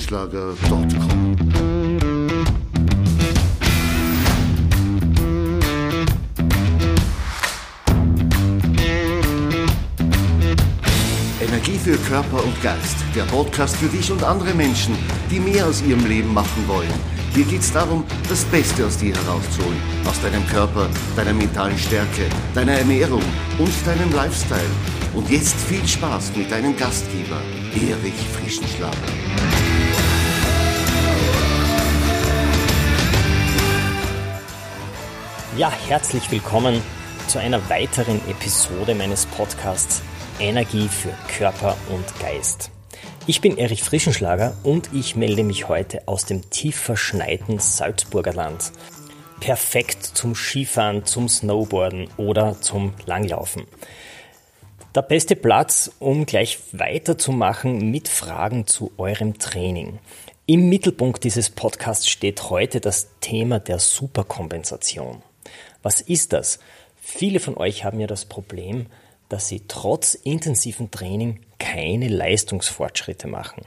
erich-frischenschlager.com. Energie für Körper und Geist. Der Podcast für dich und andere Menschen, die mehr aus ihrem Leben machen wollen. Hier geht es darum, das Beste aus dir herauszuholen. Aus deinem Körper, deiner mentalen Stärke, deiner Ernährung und deinem Lifestyle. Und jetzt viel Spaß mit deinem Gastgeber, Erich Frischenschlager. Ja, herzlich willkommen zu einer weiteren Episode meines Podcasts Energie für Körper und Geist. Ich bin Erich Frischenschlager und ich melde mich heute aus dem tief verschneiten Salzburger Land. Perfekt zum Skifahren, zum Snowboarden oder zum Langlaufen. Der beste Platz, um gleich weiterzumachen mit Fragen zu eurem Training. Im Mittelpunkt dieses Podcasts steht heute das Thema der Superkompensation. Was ist das? Viele von euch haben ja das Problem, dass sie trotz intensiven Training keine Leistungsfortschritte machen.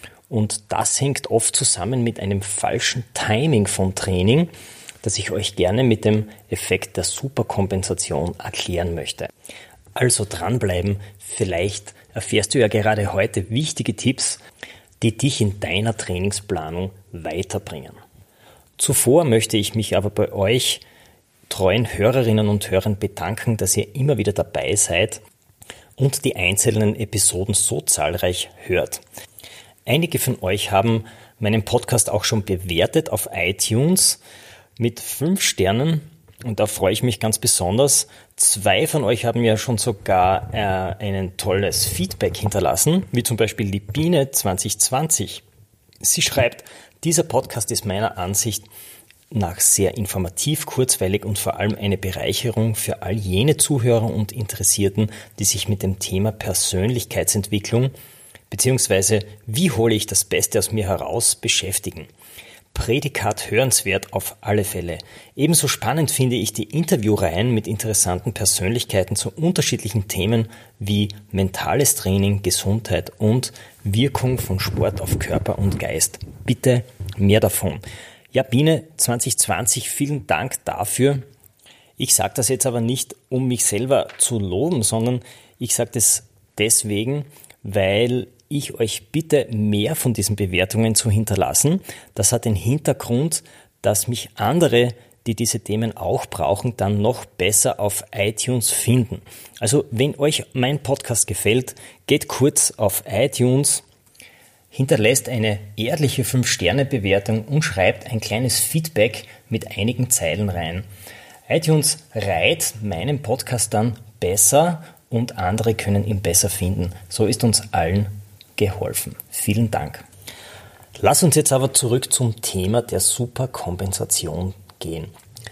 Und das hängt oft zusammen mit einem falschen Timing von Training, das ich euch gerne mit dem Effekt der Superkompensation erklären möchte. Also dranbleiben, vielleicht erfährst du ja gerade heute wichtige Tipps, die dich in deiner Trainingsplanung weiterbringen. Zuvor möchte ich mich aber bei euch treuen Hörerinnen und Hörern bedanken, dass ihr immer wieder dabei seid und die einzelnen Episoden so zahlreich hört. Einige von euch haben meinen Podcast auch schon bewertet auf iTunes mit 5 Sternen und da freue ich mich ganz besonders. 2 von euch haben ja schon sogar ein tolles Feedback hinterlassen, wie zum Beispiel die Biene 2020. Sie schreibt, dieser Podcast ist meiner Ansicht nach sehr informativ, kurzweilig und vor allem eine Bereicherung für all jene Zuhörer und Interessierten, die sich mit dem Thema Persönlichkeitsentwicklung bzw. wie hole ich das Beste aus mir heraus beschäftigen. Prädikat hörenswert auf alle Fälle. Ebenso spannend finde ich die Interviewreihen mit interessanten Persönlichkeiten zu unterschiedlichen Themen wie mentales Training, Gesundheit und Wirkung von Sport auf Körper und Geist. Bitte mehr davon. Ja, Biene 2020, vielen Dank dafür. Ich sage das jetzt aber nicht, um mich selber zu loben, sondern ich sage das deswegen, weil ich euch bitte, mehr von diesen Bewertungen zu hinterlassen. Das hat den Hintergrund, dass mich andere, die diese Themen auch brauchen, dann noch besser auf iTunes finden. Also wenn euch mein Podcast gefällt, geht kurz auf iTunes, hinterlässt eine ehrliche 5-Sterne-Bewertung und schreibt ein kleines Feedback mit einigen Zeilen rein. iTunes reiht meinen Podcast dann besser und andere können ihn besser finden. So ist uns allen geholfen. Vielen Dank. Lass uns jetzt aber zurück zum Thema der Superkompensation gehen.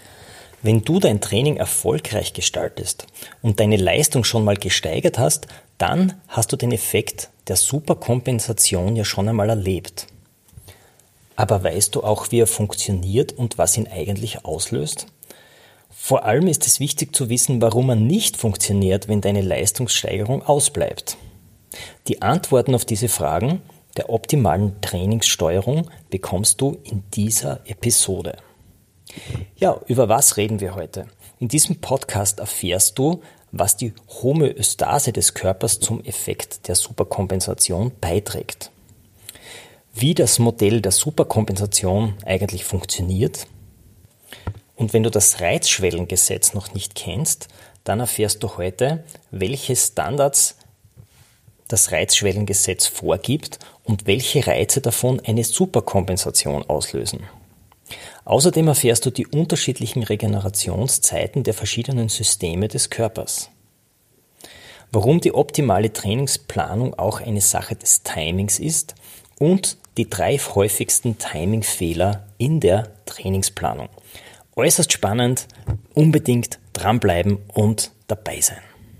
Wenn du dein Training erfolgreich gestaltest und deine Leistung schon mal gesteigert hast, dann hast du den Effekt der Superkompensation ja schon einmal erlebt. Aber weißt du auch, wie er funktioniert und was ihn eigentlich auslöst? Vor allem ist es wichtig zu wissen, warum er nicht funktioniert, wenn deine Leistungssteigerung ausbleibt. Die Antworten auf diese Fragen der optimalen Trainingssteuerung bekommst du in dieser Episode. Ja, über was reden wir heute? In diesem Podcast erfährst du, was die Homöostase des Körpers zum Effekt der Superkompensation beiträgt. Wie das Modell der Superkompensation eigentlich funktioniert. Und wenn du das Reizschwellengesetz noch nicht kennst, dann erfährst du heute, welche Standards das Reizschwellengesetz vorgibt und welche Reize davon eine Superkompensation auslösen. Außerdem erfährst du die unterschiedlichen Regenerationszeiten der verschiedenen Systeme des Körpers. Warum die optimale Trainingsplanung auch eine Sache des Timings ist und die 3 häufigsten Timingfehler in der Trainingsplanung. Äußerst spannend, unbedingt dranbleiben und dabei sein.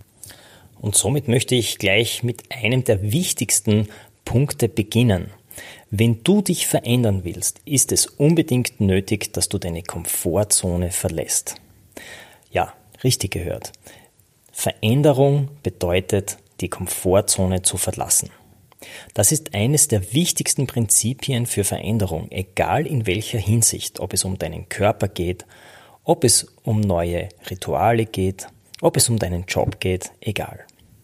Und somit möchte ich gleich mit einem der wichtigsten Punkte beginnen. Wenn du dich verändern willst, ist es unbedingt nötig, dass du deine Komfortzone verlässt. Ja, richtig gehört. Veränderung bedeutet, die Komfortzone zu verlassen. Das ist eines der wichtigsten Prinzipien für Veränderung, egal in welcher Hinsicht, ob es um deinen Körper geht, ob es um neue Rituale geht, ob es um deinen Job geht, egal.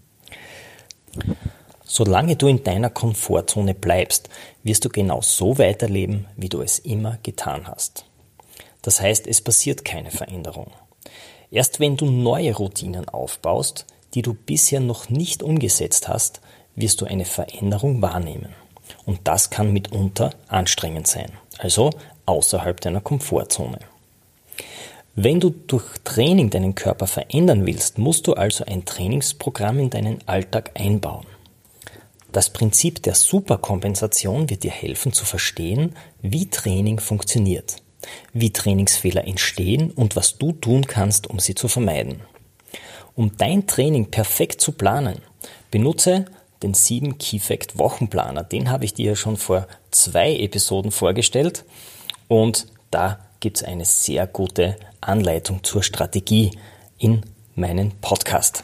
Solange du in deiner Komfortzone bleibst, wirst du genau so weiterleben, wie du es immer getan hast. Das heißt, es passiert keine Veränderung. Erst wenn du neue Routinen aufbaust, die du bisher noch nicht umgesetzt hast, wirst du eine Veränderung wahrnehmen. Und das kann mitunter anstrengend sein, also außerhalb deiner Komfortzone. Wenn du durch Training deinen Körper verändern willst, musst du also ein Trainingsprogramm in deinen Alltag einbauen. Das Prinzip der Superkompensation wird dir helfen zu verstehen, wie Training funktioniert, wie Trainingsfehler entstehen und was du tun kannst, um sie zu vermeiden. Um dein Training perfekt zu planen, benutze den 7 Key Fact Wochenplaner. Den habe ich dir schon vor 2 Episoden vorgestellt und da gibt es eine sehr gute Anleitung zur Strategie in meinem Podcast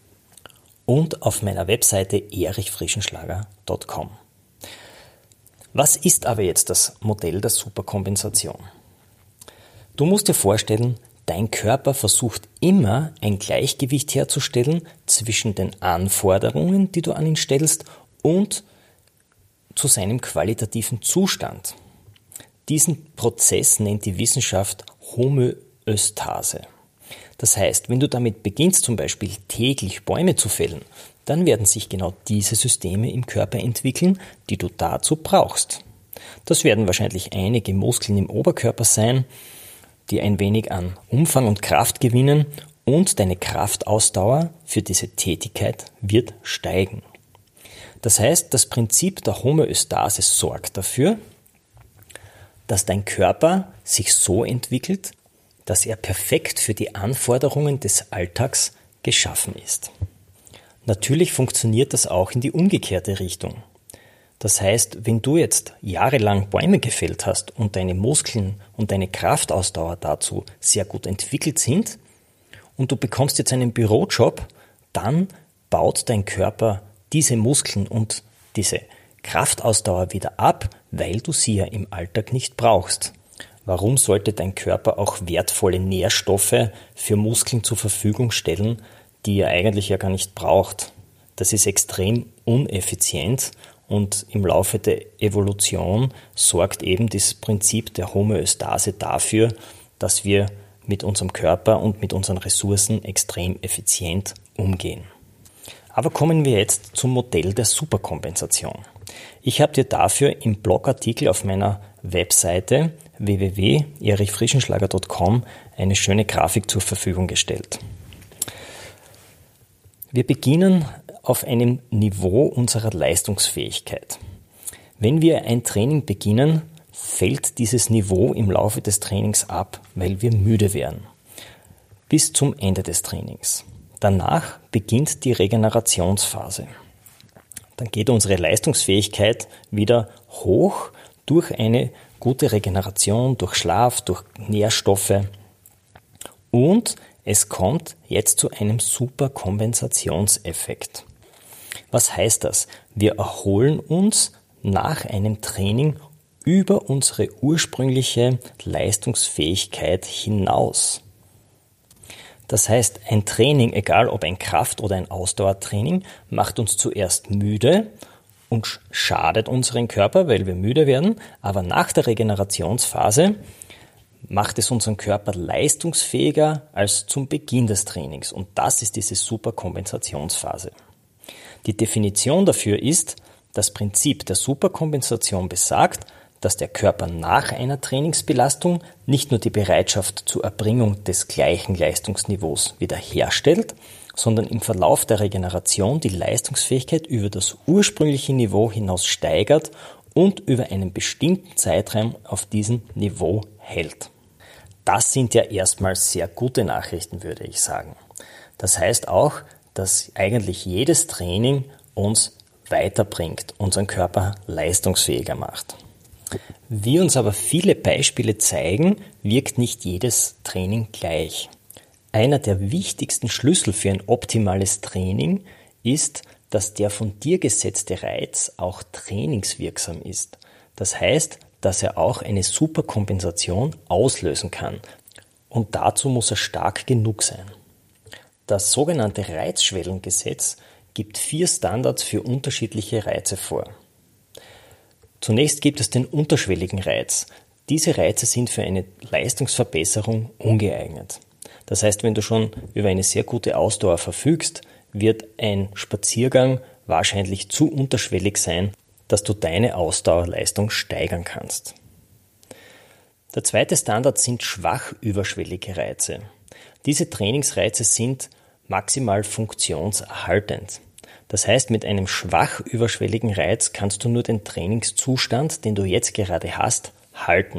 und auf meiner Webseite erichfrischenschlager.com. Was ist aber jetzt das Modell der Superkompensation? Du musst dir vorstellen, dein Körper versucht immer ein Gleichgewicht herzustellen zwischen den Anforderungen, die du an ihn stellst, und zu seinem qualitativen Zustand. Diesen Prozess nennt die Wissenschaft Homöostase. Das heißt, wenn du damit beginnst, zum Beispiel täglich Bäume zu fällen, dann werden sich genau diese Systeme im Körper entwickeln, die du dazu brauchst. Das werden wahrscheinlich einige Muskeln im Oberkörper sein, die ein wenig an Umfang und Kraft gewinnen, und deine Kraftausdauer für diese Tätigkeit wird steigen. Das heißt, das Prinzip der Homöostase sorgt dafür, dass dein Körper sich so entwickelt, dass er perfekt für die Anforderungen des Alltags geschaffen ist. Natürlich funktioniert das auch in die umgekehrte Richtung. Das heißt, wenn du jetzt jahrelang Bäume gefällt hast und deine Muskeln und deine Kraftausdauer dazu sehr gut entwickelt sind und du bekommst jetzt einen Bürojob, dann baut dein Körper diese Muskeln und diese Kraftausdauer wieder ab, weil du sie ja im Alltag nicht brauchst. Warum sollte dein Körper auch wertvolle Nährstoffe für Muskeln zur Verfügung stellen, die er eigentlich ja gar nicht braucht? Das ist extrem uneffizient und im Laufe der Evolution sorgt eben das Prinzip der Homöostase dafür, dass wir mit unserem Körper und mit unseren Ressourcen extrem effizient umgehen. Aber kommen wir jetzt zum Modell der Superkompensation. Ich habe dir dafür im Blogartikel auf meiner Webseite www.erichfrischenschlager.com eine schöne Grafik zur Verfügung gestellt. Wir beginnen auf einem Niveau unserer Leistungsfähigkeit. Wenn wir ein Training beginnen, fällt dieses Niveau im Laufe des Trainings ab, weil wir müde werden. Bis zum Ende des Trainings. Danach beginnt die Regenerationsphase. Dann geht unsere Leistungsfähigkeit wieder hoch durch eine gute Regeneration, durch Schlaf, durch Nährstoffe. Und es kommt jetzt zu einem Superkompensationseffekt. Was heißt das? Wir erholen uns nach einem Training über unsere ursprüngliche Leistungsfähigkeit hinaus. Das heißt, ein Training, egal ob ein Kraft- oder ein Ausdauertraining, macht uns zuerst müde und schadet unseren Körper, weil wir müde werden, aber nach der Regenerationsphase macht es unseren Körper leistungsfähiger als zum Beginn des Trainings. Und das ist diese Superkompensationsphase. Die Definition dafür ist, das Prinzip der Superkompensation besagt, dass der Körper nach einer Trainingsbelastung nicht nur die Bereitschaft zur Erbringung des gleichen Leistungsniveaus wiederherstellt, sondern im Verlauf der Regeneration die Leistungsfähigkeit über das ursprüngliche Niveau hinaus steigert und über einen bestimmten Zeitraum auf diesem Niveau hält. Das sind ja erstmal sehr gute Nachrichten, würde ich sagen. Das heißt auch, dass eigentlich jedes Training uns weiterbringt, unseren Körper leistungsfähiger macht. Wie uns aber viele Beispiele zeigen, wirkt nicht jedes Training gleich. Einer der wichtigsten Schlüssel für ein optimales Training ist, dass der von dir gesetzte Reiz auch trainingswirksam ist. Das heißt, dass er auch eine Superkompensation auslösen kann. Und dazu muss er stark genug sein. Das sogenannte Reizschwellengesetz gibt 4 Standards für unterschiedliche Reize vor. Zunächst gibt es den unterschwelligen Reiz. Diese Reize sind für eine Leistungsverbesserung ungeeignet. Das heißt, wenn du schon über eine sehr gute Ausdauer verfügst, wird ein Spaziergang wahrscheinlich zu unterschwellig sein, dass du deine Ausdauerleistung steigern kannst. Der zweite Standard sind schwach überschwellige Reize. Diese Trainingsreize sind maximal funktionserhaltend. Das heißt, mit einem schwach überschwelligen Reiz kannst du nur den Trainingszustand, den du jetzt gerade hast, halten.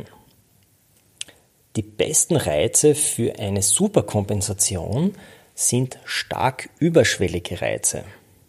Die besten Reize für eine Superkompensation sind stark überschwellige Reize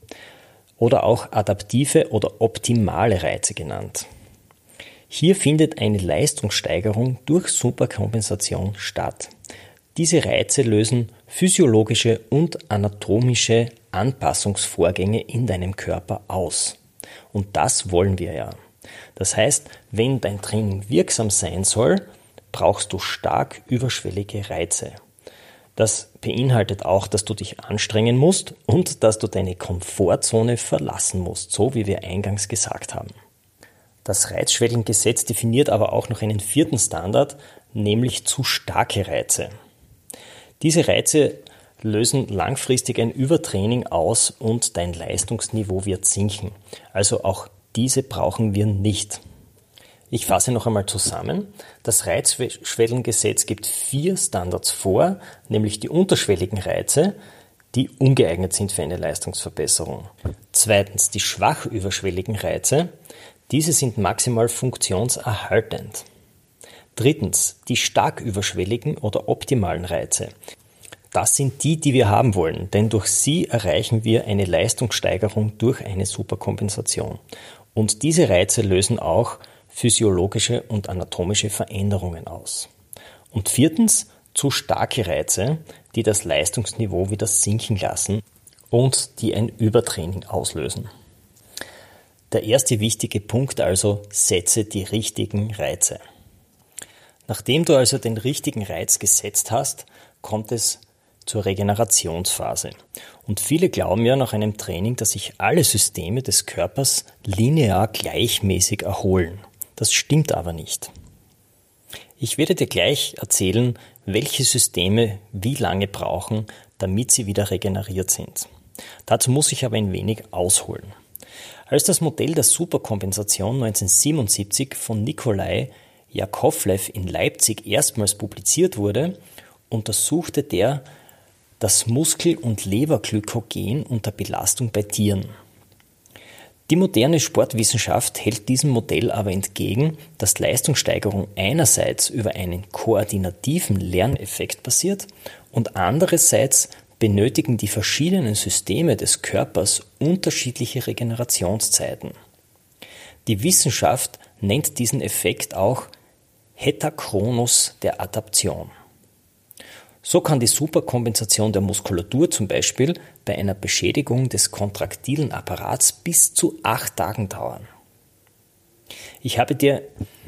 oder auch adaptive oder optimale Reize genannt. Hier findet eine Leistungssteigerung durch Superkompensation statt. Diese Reize lösen physiologische und anatomische Anpassungsvorgänge in deinem Körper aus. Und das wollen wir ja. Das heißt, wenn dein Training wirksam sein soll, brauchst du stark überschwellige Reize. Das beinhaltet auch, dass du dich anstrengen musst und dass du deine Komfortzone verlassen musst, so wie wir eingangs gesagt haben. Das Reizschwellengesetz definiert aber auch noch einen 4. Standard, nämlich zu starke Reize. Diese Reize lösen langfristig ein Übertraining aus und dein Leistungsniveau wird sinken. Also auch diese brauchen wir nicht. Ich fasse noch einmal zusammen. Das Reizschwellengesetz gibt 4 Standards vor, nämlich die unterschwelligen Reize, die ungeeignet sind für eine Leistungsverbesserung. 2. die schwach überschwelligen Reize. Diese sind maximal funktionserhaltend. 3. die stark überschwelligen oder optimalen Reize. Das sind die, die wir haben wollen, denn durch sie erreichen wir eine Leistungssteigerung durch eine Superkompensation. Und diese Reize lösen auch physiologische und anatomische Veränderungen aus. Und 4. zu starke Reize, die das Leistungsniveau wieder sinken lassen und die ein Übertraining auslösen. Der erste wichtige Punkt also, setze die richtigen Reize. Nachdem du also den richtigen Reiz gesetzt hast, kommt es zur Regenerationsphase. Und viele glauben ja nach einem Training, dass sich alle Systeme des Körpers linear gleichmäßig erholen. Das stimmt aber nicht. Ich werde dir gleich erzählen, welche Systeme wie lange brauchen, damit sie wieder regeneriert sind. Dazu muss ich aber ein wenig ausholen. Als das Modell der Superkompensation 1977 von Nikolai Jakovlev in Leipzig erstmals publiziert wurde, untersuchte der das Muskel- und Leberglykogen unter Belastung bei Tieren. Die moderne Sportwissenschaft hält diesem Modell aber entgegen, dass Leistungssteigerung einerseits über einen koordinativen Lerneffekt passiert und andererseits benötigen die verschiedenen Systeme des Körpers unterschiedliche Regenerationszeiten. Die Wissenschaft nennt diesen Effekt auch Heterachronus der Adaption. So kann die Superkompensation der Muskulatur zum Beispiel bei einer Beschädigung des kontraktilen Apparats bis zu 8 Tagen dauern. Ich habe dir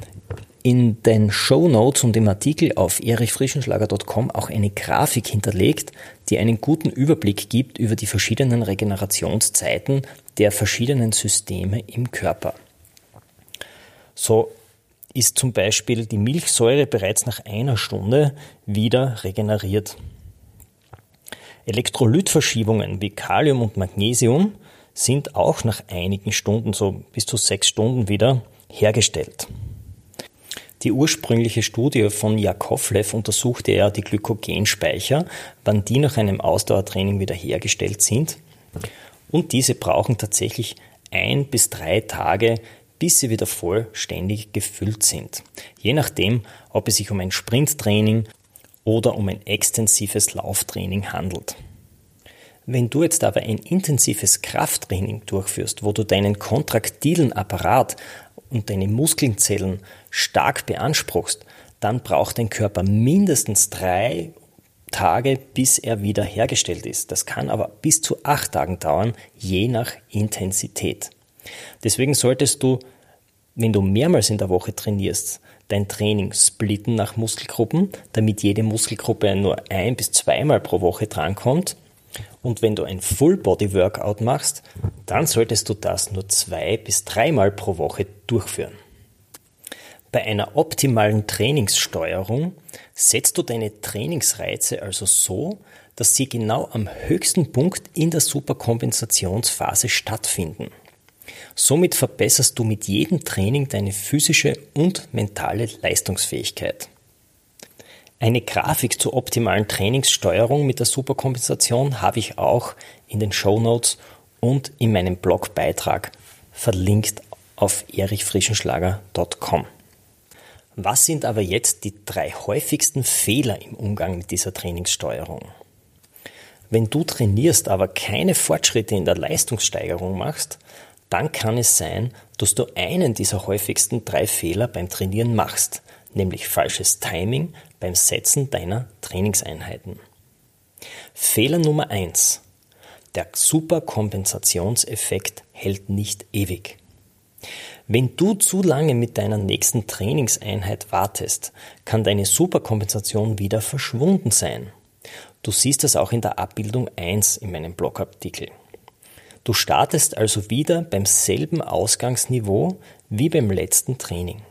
in den Shownotes und im Artikel auf erichfrischenschlager.com auch eine Grafik hinterlegt, die einen guten Überblick gibt über die verschiedenen Regenerationszeiten der verschiedenen Systeme im Körper. So ist zum Beispiel die Milchsäure bereits nach 1 Stunde wieder regeneriert. Elektrolytverschiebungen wie Kalium und Magnesium sind auch nach einigen Stunden, so bis zu 6 Stunden wieder hergestellt. Die ursprüngliche Studie von Jakovlev untersuchte ja die Glykogenspeicher, wann die nach einem Ausdauertraining wieder hergestellt sind. Und diese brauchen tatsächlich 1 bis 3 Tage, bis sie wieder vollständig gefüllt sind. Je nachdem, ob es sich um ein Sprinttraining oder um ein extensives Lauftraining handelt. Wenn du jetzt aber ein intensives Krafttraining durchführst, wo du deinen kontraktilen Apparat und deine Muskelzellen stark beanspruchst, dann braucht dein Körper mindestens 3 Tage, bis er wieder hergestellt ist. Das kann aber bis zu 8 Tagen dauern, je nach Intensität. Deswegen solltest du, wenn du mehrmals in der Woche trainierst, dein Training splitten nach Muskelgruppen, damit jede Muskelgruppe nur 1- bis 2-mal pro Woche drankommt. Und wenn du ein Full-Body-Workout machst, dann solltest du das nur 2- bis 3-mal pro Woche durchführen. Bei einer optimalen Trainingssteuerung setzt du deine Trainingsreize also so, dass sie genau am höchsten Punkt in der Superkompensationsphase stattfinden. Somit verbesserst du mit jedem Training deine physische und mentale Leistungsfähigkeit. Eine Grafik zur optimalen Trainingssteuerung mit der Superkompensation habe ich auch in den Shownotes und in meinem Blogbeitrag verlinkt auf erichfrischenschlager.com. Was sind aber jetzt die 3 häufigsten Fehler im Umgang mit dieser Trainingssteuerung? Wenn du trainierst, aber keine Fortschritte in der Leistungssteigerung machst, dann kann es sein, dass du einen dieser häufigsten 3 Fehler beim Trainieren machst, nämlich falsches Timing beim Setzen deiner Trainingseinheiten. Fehler Nummer 1. Der Superkompensationseffekt hält nicht ewig. Wenn du zu lange mit deiner nächsten Trainingseinheit wartest, kann deine Superkompensation wieder verschwunden sein. Du siehst das auch in der Abbildung 1 in meinem Blogartikel. Du startest also wieder beim selben Ausgangsniveau wie beim letzten Training.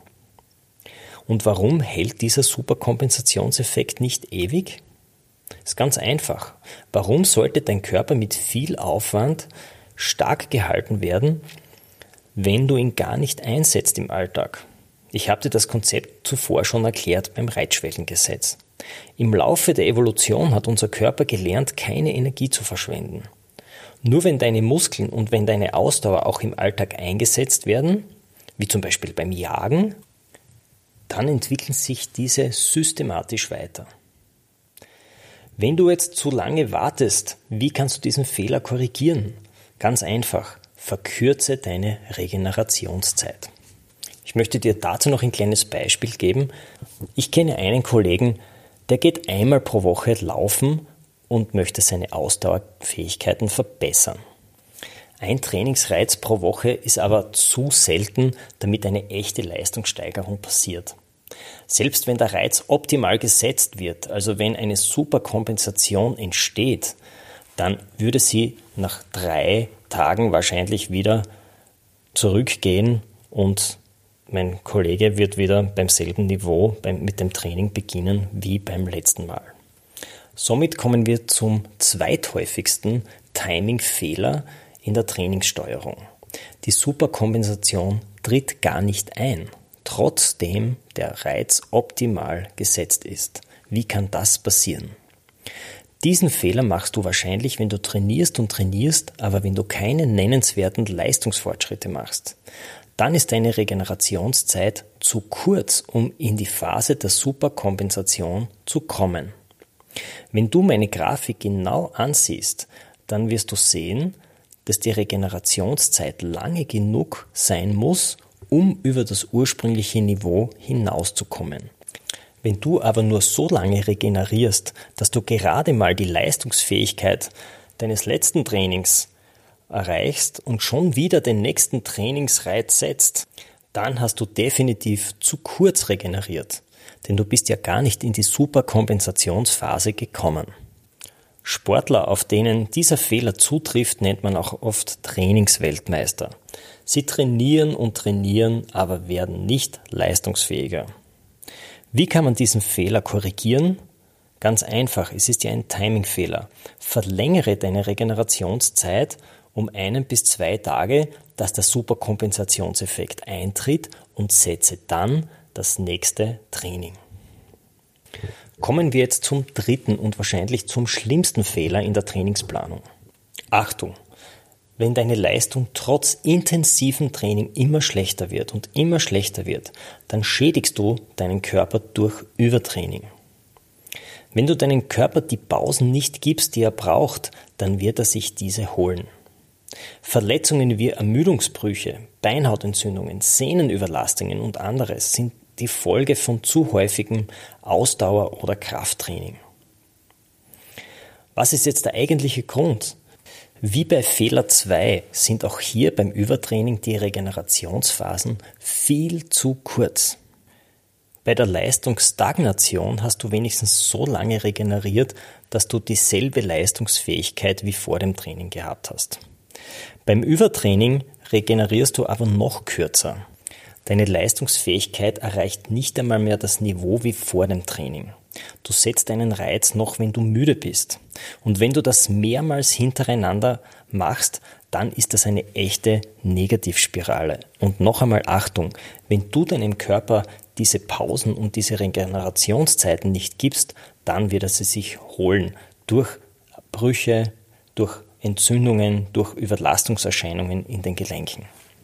Und warum hält dieser Superkompensationseffekt nicht ewig? Ist ganz einfach. Warum sollte dein Körper mit viel Aufwand stark gehalten werden, wenn du ihn gar nicht einsetzt im Alltag? Ich habe dir das Konzept zuvor schon erklärt beim Reizschwellengesetz. Im Laufe der Evolution hat unser Körper gelernt, keine Energie zu verschwenden. Nur wenn deine Muskeln und wenn deine Ausdauer auch im Alltag eingesetzt werden, wie zum Beispiel beim Jagen, dann entwickeln sich diese systematisch weiter. Wenn du jetzt zu lange wartest, wie kannst du diesen Fehler korrigieren? Ganz einfach, verkürze deine Regenerationszeit. Ich möchte dir dazu noch ein kleines Beispiel geben. Ich kenne einen Kollegen, der geht einmal pro Woche laufen und möchte seine Ausdauerfähigkeiten verbessern. Ein Trainingsreiz pro Woche ist aber zu selten, damit eine echte Leistungssteigerung passiert. Selbst wenn der Reiz optimal gesetzt wird, also wenn eine Superkompensation entsteht, dann würde sie nach 3 Tagen wahrscheinlich wieder zurückgehen und mein Kollege wird wieder beim selben Niveau mit dem Training beginnen wie beim letzten Mal. Somit kommen wir zum zweithäufigsten Timing-Fehler in der Trainingssteuerung. Die Superkompensation tritt gar nicht ein, trotzdem der Reiz optimal gesetzt ist. Wie kann das passieren? Diesen Fehler machst du wahrscheinlich, wenn du trainierst und trainierst, aber wenn du keine nennenswerten Leistungsfortschritte machst. Dann ist deine Regenerationszeit zu kurz, um in die Phase der Superkompensation zu kommen. Wenn du meine Grafik genau ansiehst, dann wirst du sehen, dass die Regenerationszeit lange genug sein muss, um über das ursprüngliche Niveau hinauszukommen. Wenn du aber nur so lange regenerierst, dass du gerade mal die Leistungsfähigkeit deines letzten Trainings erreichst und schon wieder den nächsten Trainingsreiz setzt, dann hast du definitiv zu kurz regeneriert, denn du bist ja gar nicht in die Superkompensationsphase gekommen. Sportler, auf denen dieser Fehler zutrifft, nennt man auch oft Trainingsweltmeister. Sie trainieren und trainieren, aber werden nicht leistungsfähiger. Wie kann man diesen Fehler korrigieren? Ganz einfach, es ist ja ein Timingfehler. Verlängere deine Regenerationszeit um 1 bis 2 Tage, dass der Superkompensationseffekt eintritt und setze dann das nächste Training. Kommen wir jetzt zum dritten und wahrscheinlich zum schlimmsten Fehler in der Trainingsplanung. Achtung! Wenn deine Leistung trotz intensivem Training immer schlechter wird und immer schlechter wird, dann schädigst du deinen Körper durch Übertraining. Wenn du deinem Körper die Pausen nicht gibst, die er braucht, dann wird er sich diese holen. Verletzungen wie Ermüdungsbrüche, Beinhautentzündungen, Sehnenüberlastungen und anderes sind die Folge von zu häufigem Ausdauer- oder Krafttraining. Was ist jetzt der eigentliche Grund? Wie bei Fehler 2 sind auch hier beim Übertraining die Regenerationsphasen viel zu kurz. Bei der Leistungsstagnation hast du wenigstens so lange regeneriert, dass du dieselbe Leistungsfähigkeit wie vor dem Training gehabt hast. Beim Übertraining regenerierst du aber noch kürzer. Deine Leistungsfähigkeit erreicht nicht einmal mehr das Niveau wie vor dem Training. Du setzt einen Reiz noch, wenn du müde bist. Und wenn du das mehrmals hintereinander machst, dann ist das eine echte Negativspirale. Und noch einmal Achtung, wenn du deinem Körper diese Pausen und diese Regenerationszeiten nicht gibst, dann wird er sie sich holen. Durch Brüche, durch Entzündungen, durch Überlastungserscheinungen in den Gelenken.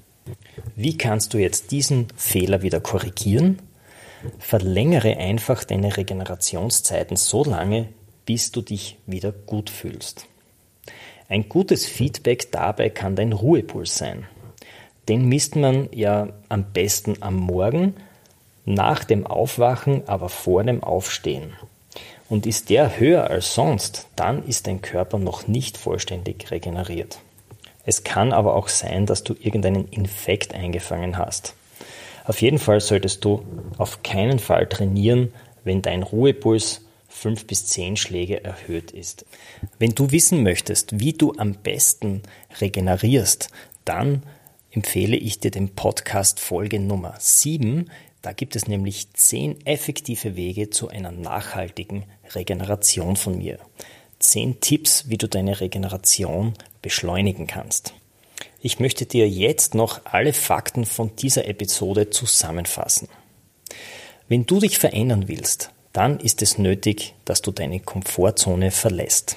Wie kannst du jetzt diesen Fehler wieder korrigieren? Verlängere einfach deine Regenerationszeiten so lange, bis du dich wieder gut fühlst. Ein gutes Feedback dabei kann dein Ruhepuls sein. Den misst man ja am besten am Morgen, nach dem Aufwachen, aber vor dem Aufstehen. Und ist der höher als sonst, dann ist dein Körper noch nicht vollständig regeneriert. Es kann aber auch sein, dass du irgendeinen Infekt eingefangen hast. Auf jeden Fall solltest du auf keinen Fall trainieren, wenn dein Ruhepuls 5 bis 10 Schläge erhöht ist. Wenn du wissen möchtest, wie du am besten regenerierst, dann empfehle ich dir den Podcast Folge Nummer 7. Da gibt es nämlich 10 effektive Wege zu einer nachhaltigen Regeneration von mir. 10 Tipps, wie du deine Regeneration beschleunigen kannst. Ich möchte dir jetzt noch alle Fakten von dieser Episode zusammenfassen. Wenn du dich verändern willst, dann ist es nötig, dass du deine Komfortzone verlässt.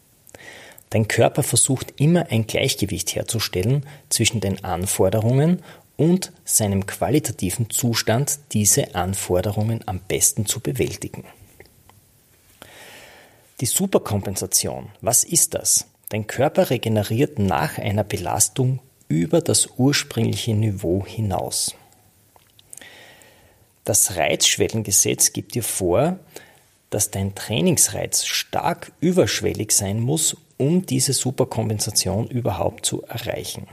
Dein Körper versucht immer ein Gleichgewicht herzustellen zwischen den Anforderungen und seinem qualitativen Zustand, diese Anforderungen am besten zu bewältigen. Die Superkompensation, was ist das? Dein Körper regeneriert nach einer Belastung über das ursprüngliche Niveau hinaus. Das Reizschwellengesetz gibt dir vor, dass dein Trainingsreiz stark überschwellig sein muss, um diese Superkompensation überhaupt zu erreichen.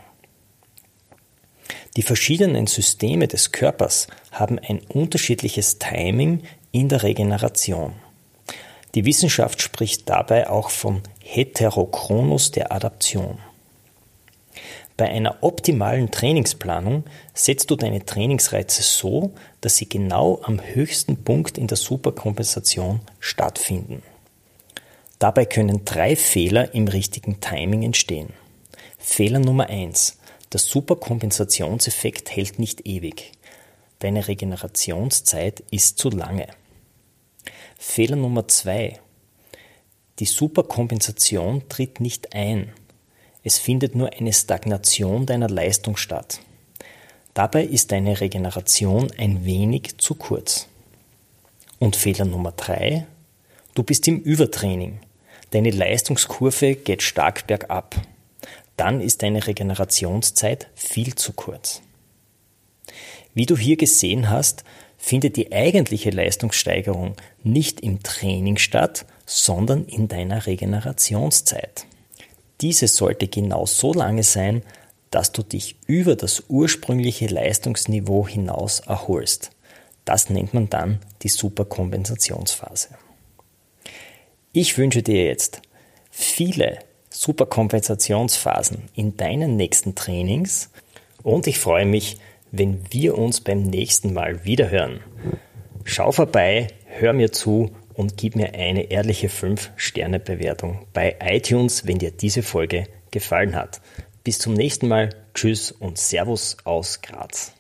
Die verschiedenen Systeme des Körpers haben ein unterschiedliches Timing in der Regeneration. Die Wissenschaft spricht dabei auch vom Heterochronus der Adaption. Bei einer optimalen Trainingsplanung setzt du deine Trainingsreize so, dass sie genau am höchsten Punkt in der Superkompensation stattfinden. Dabei können 3 Fehler im richtigen Timing entstehen. Fehler Nummer 1. Der Superkompensationseffekt hält nicht ewig. Deine Regenerationszeit ist zu lange. Fehler Nummer 2. Die Superkompensation tritt nicht ein. Es findet nur eine Stagnation deiner Leistung statt. Dabei ist deine Regeneration ein wenig zu kurz. Und Fehler Nummer 3. Du bist im Übertraining. Deine Leistungskurve geht stark bergab. Dann ist deine Regenerationszeit viel zu kurz. Wie du hier gesehen hast, findet die eigentliche Leistungssteigerung nicht im Training statt, sondern in deiner Regenerationszeit. Diese sollte genau so lange sein, dass du dich über das ursprüngliche Leistungsniveau hinaus erholst. Das nennt man dann die Superkompensationsphase. Ich wünsche dir jetzt viele Superkompensationsphasen in deinen nächsten Trainings und ich freue mich, wenn wir uns beim nächsten Mal wiederhören. Schau vorbei, hör mir zu und gib mir eine ehrliche 5-Sterne-Bewertung bei iTunes, wenn dir diese Folge gefallen hat. Bis zum nächsten Mal. Tschüss und Servus aus Graz.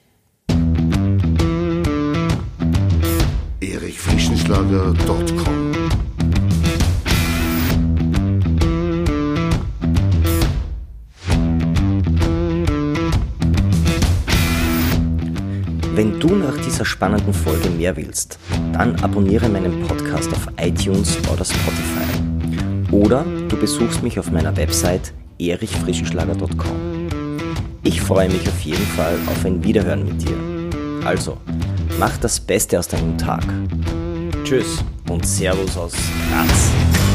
erichfrischenschlager.com Wenn du nach dieser spannenden Folge mehr willst, dann abonniere meinen Podcast auf iTunes oder Spotify. Oder du besuchst mich auf meiner Website erichfrischenschlager.com. Ich freue mich auf jeden Fall auf ein Wiederhören mit dir. Also, mach das Beste aus deinem Tag. Tschüss und Servus aus Graz.